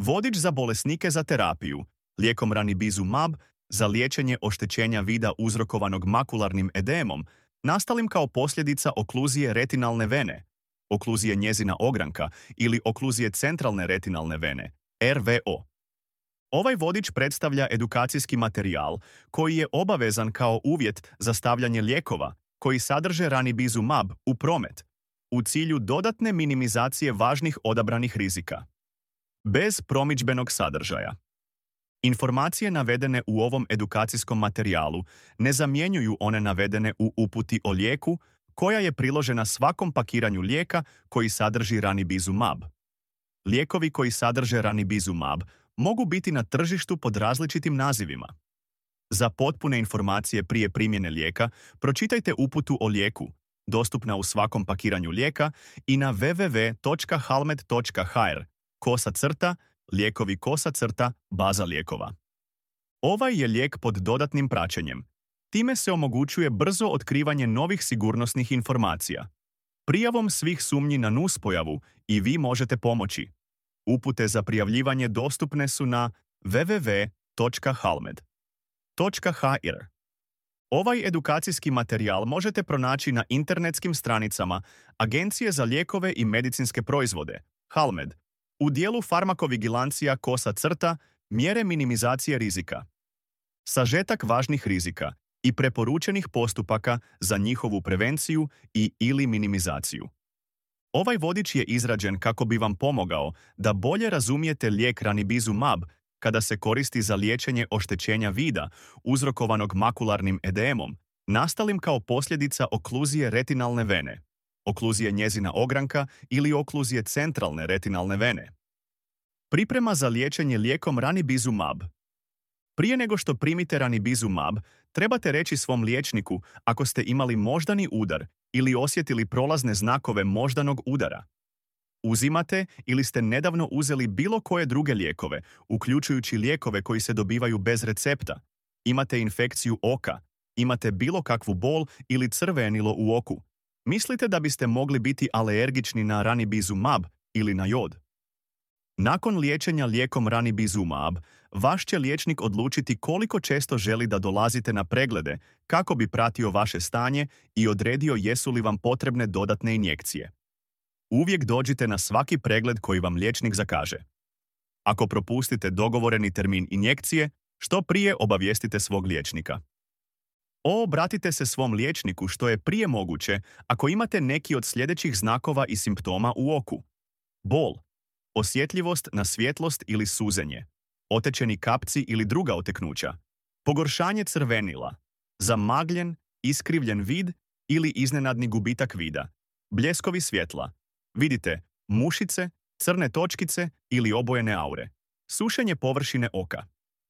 Vodič za bolesnike za terapiju, lijekom ranibizumab za liječenje oštećenja vida uzrokovanog makularnim edemom, nastalim kao posljedica okluzije retinalne vene, okluzije njezina ogranka ili okluzije centralne retinalne vene, RVO. Ovaj vodič predstavlja edukacijski materijal koji je obavezan kao uvjet za stavljanje lijekova koji sadrže ranibizumab u promet u cilju dodatne minimizacije važnih odabranih rizika. Bez promidžbenog sadržaja. Informacije navedene u ovom edukacijskom materijalu ne zamjenjuju one navedene u uputi o lijeku koja je priložena svakom pakiranju lijeka koji sadrži ranibizumab. Lijekovi koji sadrže ranibizumab mogu biti na tržištu pod različitim nazivima. Za potpune informacije prije primjene lijeka, pročitajte uputu o lijeku, dostupna u svakom pakiranju lijeka i na www.halmed.hr lijekovi baza lijekova. Ovaj je lijek pod dodatnim praćenjem. Time se omogućuje brzo otkrivanje novih sigurnosnih informacija. Prijavom svih sumnji na nuspojavu i vi možete pomoći. Upute za prijavljivanje dostupne su na www.halmed.hr. Ovaj edukacijski materijal možete pronaći na internetskim stranicama Agencije za lijekove i medicinske proizvode, Halmed, u dijelu farmakovigilancija mjere minimizacije rizika. Sažetak važnih rizika i preporučenih postupaka za njihovu prevenciju i ili minimizaciju. Ovaj vodič je izrađen kako bi vam pomogao da bolje razumijete lijek ranibizumab kada se koristi za liječenje oštećenja vida uzrokovanog makularnim edemom, nastalim kao posljedica okluzije retinalne vene, okluzije njezina ogranka ili okluzije centralne retinalne vene. Priprema za liječenje lijekom ranibizumab. Prije nego što primite ranibizumab, trebate reći svom liječniku ako ste imali moždani udar ili osjetili prolazne znakove moždanog udara. Uzimate ili ste nedavno uzeli bilo koje druge lijekove, uključujući lijekove koji se dobivaju bez recepta. Imate infekciju oka, imate bilo kakvu bol ili crvenilo u oku. Mislite da biste mogli biti alergični na ranibizumab ili na jod. Nakon liječenja lijekom ranibizumab, vaš će liječnik odlučiti koliko često želi da dolazite na preglede kako bi pratio vaše stanje i odredio jesu li vam potrebne dodatne injekcije. Uvijek dođite na svaki pregled koji vam liječnik zakaže. Ako propustite dogovoreni termin injekcije, što prije obavijestite svog liječnika. Obratite se svom liječniku što je prije moguće ako imate neki od sljedećih znakova i simptoma u oku. Bol, osjetljivost na svjetlost ili suzenje, otečeni kapci ili druga oteknuća, pogoršanje crvenila, zamagljen, iskrivljen vid ili iznenadni gubitak vida, bljeskovi svjetla, vidite, mušice, crne točkice ili obojene aure, sušenje površine oka.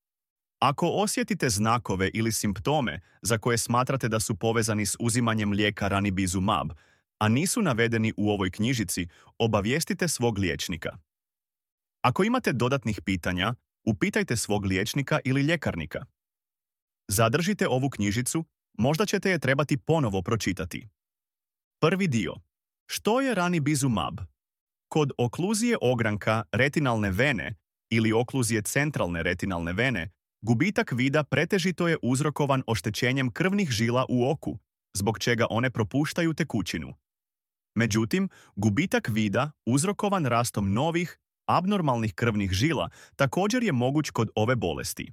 Ako osjetite znakove ili simptome za koje smatrate da su povezani s uzimanjem lijeka ranibizumab, a nisu navedeni u ovoj knjižici, obavijestite svog liječnika. Ako imate dodatnih pitanja, upitajte svog liječnika ili ljekarnika. Zadržite ovu knjižicu, možda ćete je trebati ponovo pročitati. Prvi dio. Što je ranibizumab? Kod okluzije ogranka retinalne vene ili okluzije centralne retinalne vene, gubitak vida pretežito je uzrokovan oštećenjem krvnih žila u oku, zbog čega one propuštaju tekućinu. Međutim, gubitak vida uzrokovan rastom novih, abnormalnih krvnih žila također je moguć kod ove bolesti.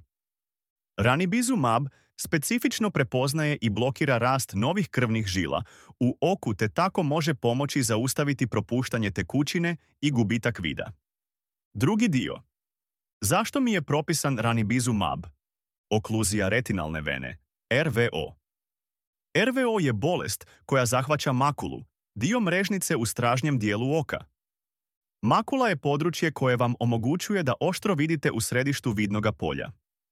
Ranibizumab specifično prepoznaje i blokira rast novih krvnih žila u oku te tako može pomoći zaustaviti propuštanje tekućine i gubitak vida. Drugi dio. Zašto mi je propisan ranibizumab? Okluzija retinalne vene, RVO. RVO je bolest koja zahvaća makulu, dio mrežnice u stražnjem dijelu oka. Makula je područje koje vam omogućuje da oštro vidite u središtu vidnoga polja.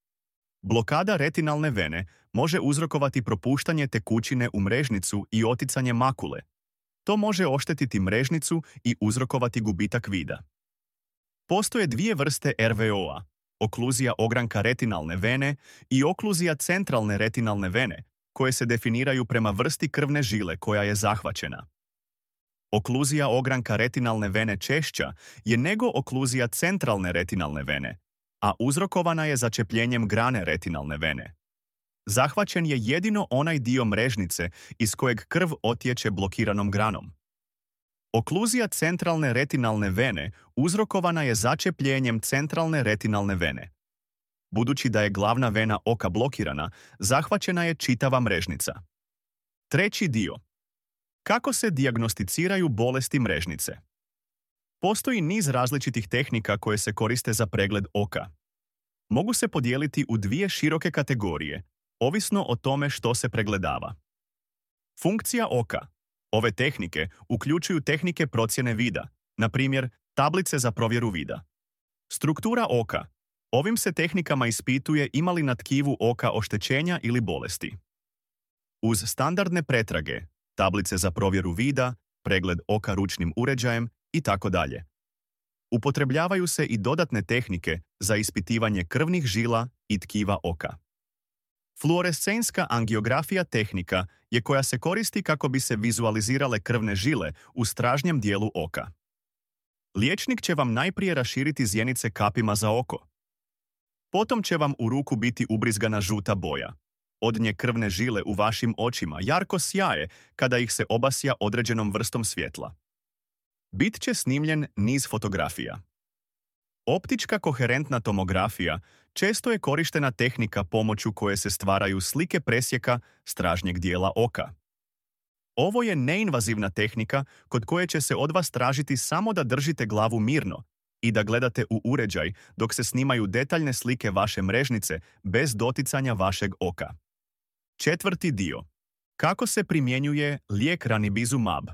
Blokada retinalne vene može uzrokovati propuštanje tekućine u mrežnicu i oticanje makule. To može oštetiti mrežnicu i uzrokovati gubitak vida. Postoje dvije vrste RVO-a, okluzija ogranka retinalne vene i okluzija centralne retinalne vene, koje se definiraju prema vrsti krvne žile koja je zahvaćena. Okluzija ogranka retinalne vene češća je nego okluzija centralne retinalne vene, a uzrokovana je začepljenjem grane retinalne vene. Zahvaćen je jedino onaj dio mrežnice iz kojeg krv otječe blokiranom granom. Okluzija centralne retinalne vene uzrokovana je začepljenjem centralne retinalne vene. Budući da je glavna vena oka blokirana, zahvaćena je čitava mrežnica. Treći dio. Kako se dijagnosticiraju bolesti mrežnice? Postoji niz različitih tehnika koje se koriste za pregled oka. Mogu se podijeliti u dvije široke kategorije, ovisno o tome što se pregledava. Funkcija oka. Ove tehnike uključuju tehnike procjene vida, na primjer tablice za provjeru vida. Struktura oka. Ovim se tehnikama ispituje ima li na tkivu oka oštećenja ili bolesti. Uz standardne pretrage, tablice za provjeru vida, pregled oka ručnim uređajem itd. Upotrebljavaju se i dodatne tehnike za ispitivanje krvnih žila i tkiva oka. Fluorescenska angiografija tehnika je koja se koristi kako bi se vizualizirale krvne žile u stražnjem dijelu oka. Liječnik će vam najprije raširiti zjenice kapima za oko. Potom će vam u ruku biti ubrizgana žuta boja. Od nje krvne žile u vašim očima jarko sjaje kada ih se obasja određenom vrstom svjetla. Bit će snimljen niz fotografija. Optička koherentna tomografija često je korištena tehnika pomoću koje se stvaraju slike presjeka stražnjeg dijela oka. Ovo je neinvazivna tehnika kod koje će se od vas tražiti samo da držite glavu mirno i da gledate u uređaj dok se snimaju detaljne slike vaše mrežnice bez doticanja vašeg oka. Četvrti dio. Kako se primjenjuje lijek ranibizumab?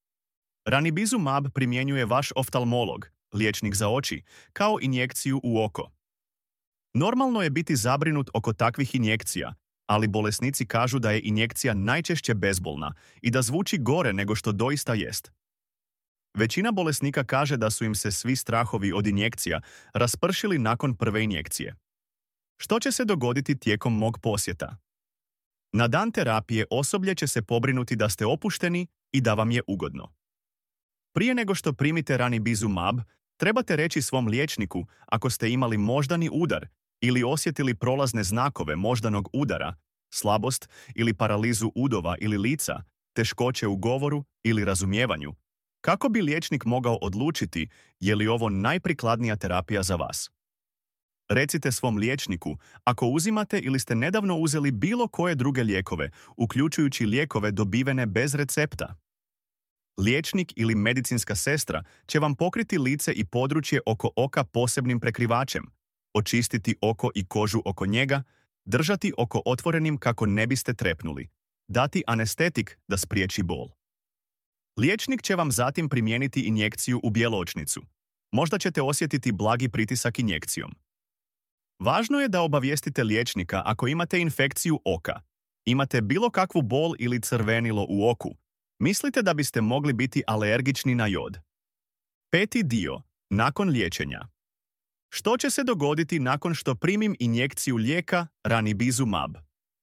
Ranibizumab primjenjuje vaš oftalmolog, liječnik za oči, kao injekciju u oko. Normalno je biti zabrinut oko takvih injekcija, ali bolesnici kažu da je injekcija najčešće bezbolna i da zvuči gore nego što doista jest. Većina bolesnika kaže da su im se svi strahovi od injekcija raspršili nakon prve injekcije. Što će se dogoditi tijekom mog posjeta? Na dan terapije osoblje će se pobrinuti da ste opušteni i da vam je ugodno. Prije nego što primite ranibizumab, trebate reći svom liječniku ako ste imali moždani udar ili osjetili prolazne znakove moždanog udara, slabost ili paralizu udova ili lica, teškoće u govoru ili razumijevanju, kako bi liječnik mogao odlučiti je li ovo najprikladnija terapija za vas. Recite svom liječniku ako uzimate ili ste nedavno uzeli bilo koje druge lijekove, uključujući lijekove dobivene bez recepta. Liječnik ili medicinska sestra će vam pokriti lice i područje oko oka posebnim prekrivačem, očistiti oko i kožu oko njega, držati oko otvorenim kako ne biste trepnuli, dati anestetik da spriječi bol. Liječnik će vam zatim primijeniti injekciju u bjeločnicu. Možda ćete osjetiti blagi pritisak injekcijom. Važno je da obavijestite liječnika ako imate infekciju oka, imate bilo kakvu bol ili crvenilo u oku, mislite da biste mogli biti alergični na jod. Peti dio. Nakon liječenja. Što će se dogoditi nakon što primim injekciju lijeka ranibizumab?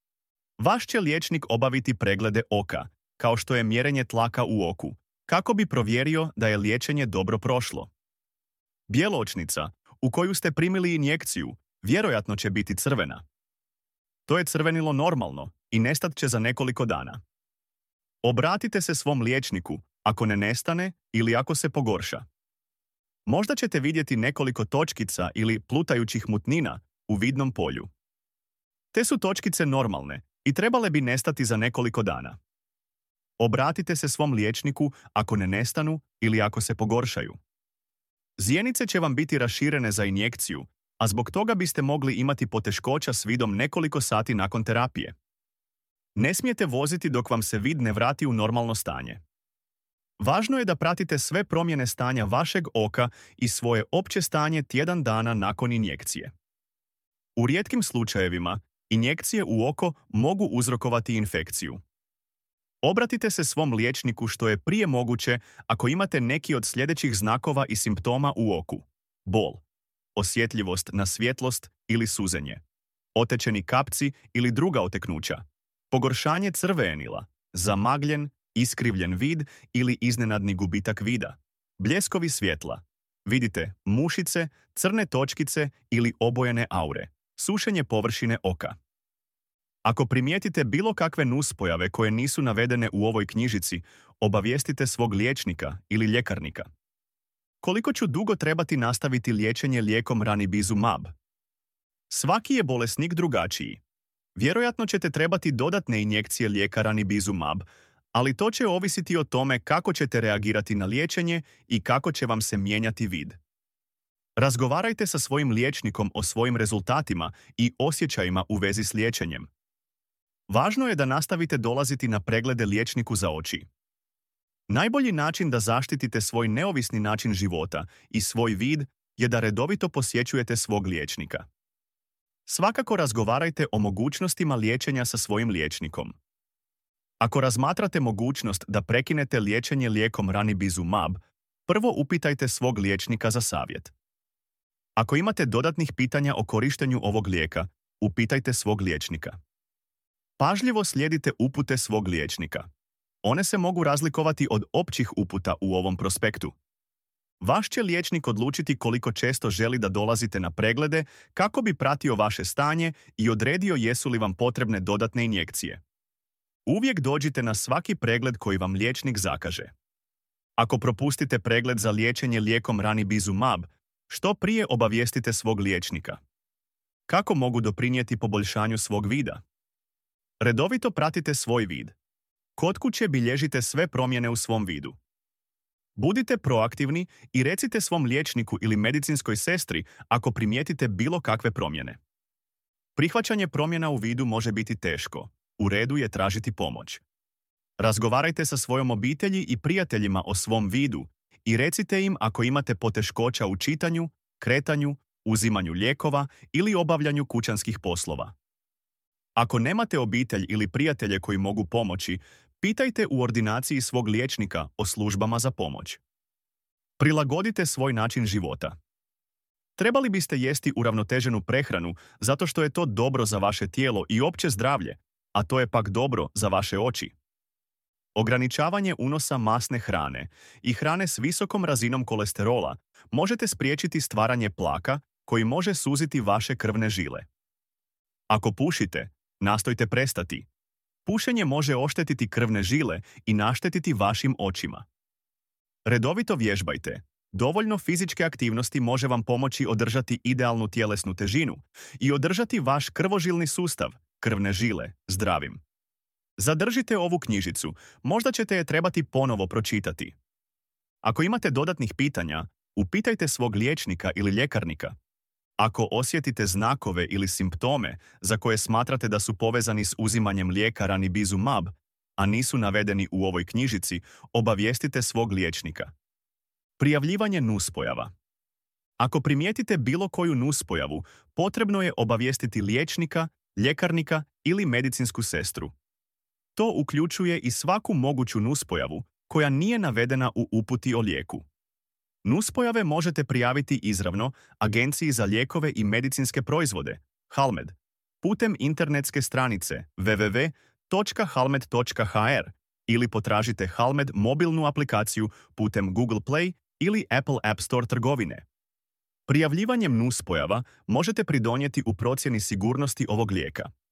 Vaš će liječnik obaviti preglede oka, kao što je mjerenje tlaka u oku, kako bi provjerio da je liječenje dobro prošlo. Bjeločnica, u koju ste primili injekciju, vjerojatno će biti crvena. To je crvenilo normalno i nestat će za nekoliko dana. Obratite se svom liječniku ako ne nestane ili ako se pogorša. Možda ćete vidjeti nekoliko točkica ili plutajućih mutnina u vidnom polju. Te su točkice normalne i trebale bi nestati za nekoliko dana. Obratite se svom liječniku ako ne nestanu ili ako se pogoršaju. Zjenice će vam biti raširene za injekciju, a zbog toga biste mogli imati poteškoća s vidom nekoliko sati nakon terapije. Ne smijete voziti dok vam se vid ne vrati u normalno stanje. Važno je da pratite sve promjene stanja vašeg oka i svoje opće stanje tjedan dana nakon injekcije. U rijetkim slučajevima, injekcije u oko mogu uzrokovati infekciju. Obratite se svom liječniku što je prije moguće ako imate neki od sljedećih znakova i simptoma u oku: bol, osjetljivost na svjetlost ili suzenje, otečeni kapci ili druga oteknuća, pogoršanje crvenila, zamagljen iskrivljen vid ili iznenadni gubitak vida, bljeskovi svjetla. Vidite mušice, crne točkice ili obojene aure, sušenje površine oka. Ako primijetite bilo kakve nuspojave koje nisu navedene u ovoj knjižici, obavijestite svog liječnika ili ljekarnika. Koliko ću dugo trebati nastaviti liječenje lijekom ranibizumab? Svaki je bolesnik drugačiji. Vjerojatno ćete trebati dodatne injekcije lijeka ranibizumab, ali to će ovisiti o tome kako ćete reagirati na liječenje i kako će vam se mijenjati vid. Razgovarajte sa svojim liječnikom o svojim rezultatima i osjećajima u vezi s liječenjem. Važno je da nastavite dolaziti na preglede liječniku za oči. Najbolji način da zaštitite svoj neovisni način života i svoj vid je da redovito posjećujete svog liječnika. Svakako razgovarajte o mogućnostima liječenja sa svojim liječnikom. Ako razmatrate mogućnost da prekinete liječenje lijekom ranibizumab, prvo upitajte svog liječnika za savjet. Ako imate dodatnih pitanja o korištenju ovog lijeka, upitajte svog liječnika. Pažljivo slijedite upute svog liječnika. One se mogu razlikovati od općih uputa u ovom prospektu. Vaš će liječnik odlučiti koliko često želi da dolazite na preglede kako bi pratio vaše stanje i odredio jesu li vam potrebne dodatne injekcije. Uvijek dođite na svaki pregled koji vam liječnik zakaže. Ako propustite pregled za liječenje lijekom ranibizumab, što prije obavijestite svog liječnika. Kako mogu doprinijeti poboljšanju svog vida? Redovito pratite svoj vid. Kod kuće bilježite sve promjene u svom vidu. Budite proaktivni i recite svom liječniku ili medicinskoj sestri ako primijetite bilo kakve promjene. Prihvaćanje promjena u vidu može biti teško. U redu je tražiti pomoć. Razgovarajte sa svojom obitelji i prijateljima o svom vidu i recite im ako imate poteškoća u čitanju, kretanju, uzimanju lijekova ili obavljanju kućanskih poslova. Ako nemate obitelj ili prijatelje koji mogu pomoći, pitajte u ordinaciji svog liječnika o službama za pomoć. Prilagodite svoj način života. Trebali biste jesti uravnoteženu prehranu zato što je to dobro za vaše tijelo i opće zdravlje, a to je pak dobro za vaše oči. Ograničavanje unosa masne hrane i hrane s visokom razinom kolesterola možete spriječiti stvaranje plaka koji može suziti vaše krvne žile. Ako pušite, nastojte prestati. Pušenje može oštetiti krvne žile i naštetiti vašim očima. Redovito vježbajte. Dovoljno fizičke aktivnosti može vam pomoći održati idealnu tjelesnu težinu i održati vaš krvožilni sustav, krvne žile, zdravim. Zadržite ovu knjižicu, možda ćete je trebati ponovo pročitati. Ako imate dodatnih pitanja, upitajte svog liječnika ili ljekarnika. Ako osjetite znakove ili simptome za koje smatrate da su povezani s uzimanjem lijeka ranibizumab, a nisu navedeni u ovoj knjižici, obavijestite svog liječnika. Prijavljivanje nuspojava. Ako primijetite bilo koju nuspojavu, potrebno je obavijestiti liječnika, ljekarnika ili medicinsku sestru. To uključuje i svaku moguću nuspojavu koja nije navedena u uputi o lijeku. Nuspojave možete prijaviti izravno Agenciji za lijekove i medicinske proizvode, HALMED, putem internetske stranice www.halmed.hr ili potražite HALMED mobilnu aplikaciju putem Google Play ili Apple App Store trgovine. Prijavljivanjem nuspojava možete pridonijeti u procjeni sigurnosti ovog lijeka.